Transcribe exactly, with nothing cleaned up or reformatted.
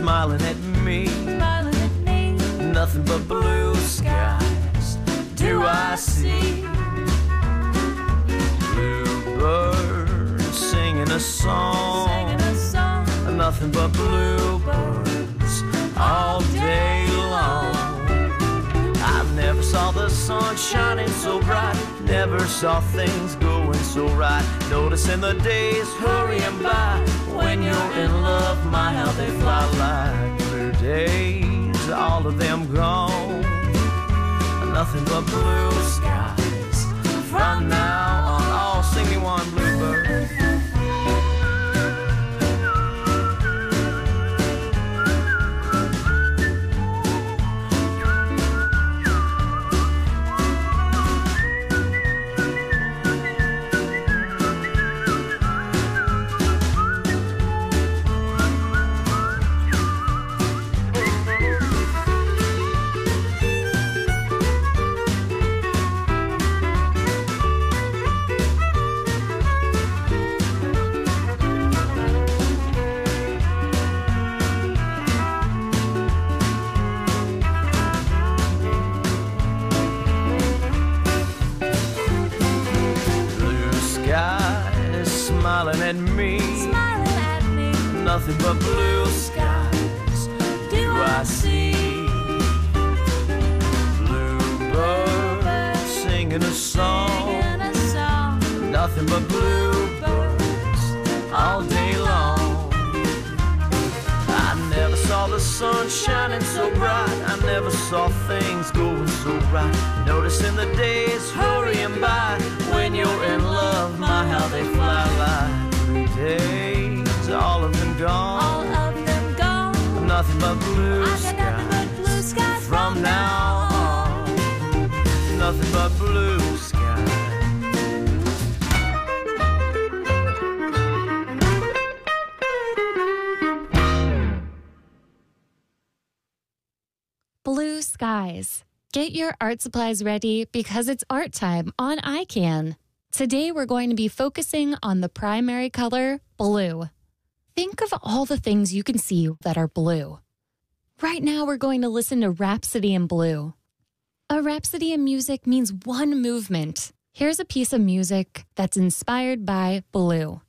smiling at me, smiling at me. nothing but blue skies do I see. Bluebirds singing a song, Singing a song. nothing but bluebirds all day long. I never saw the sun shining so bright, never saw things going so right. Noticing the days hurrying by, when you're in love, my how they fly like blue days, all of them gone. Nothing but blue skies from now on. Oh, sing me one, bluebird. Smiling at me, smiling at me. Nothing but blue skies do I see. Bluebirds singing a song, Singing a song. nothing but bluebirds all day long. I never saw the sun shining so bright, I never saw things going so right. Noticing the days hurrying by, when you're in love, my how they fly like blue days, all of them gone. All of them gone. Nothing but blue I got nothing but blue skies skies from now on. Nothing but blue skies. Blue skies. Get your art supplies ready because it's art time on I CAN. Today we're going to be focusing on the primary color, blue. Think of all the things you can see that are blue. Right now we're going to listen to Rhapsody in Blue. A rhapsody in music means one movement. Here's a piece of music that's inspired by blue.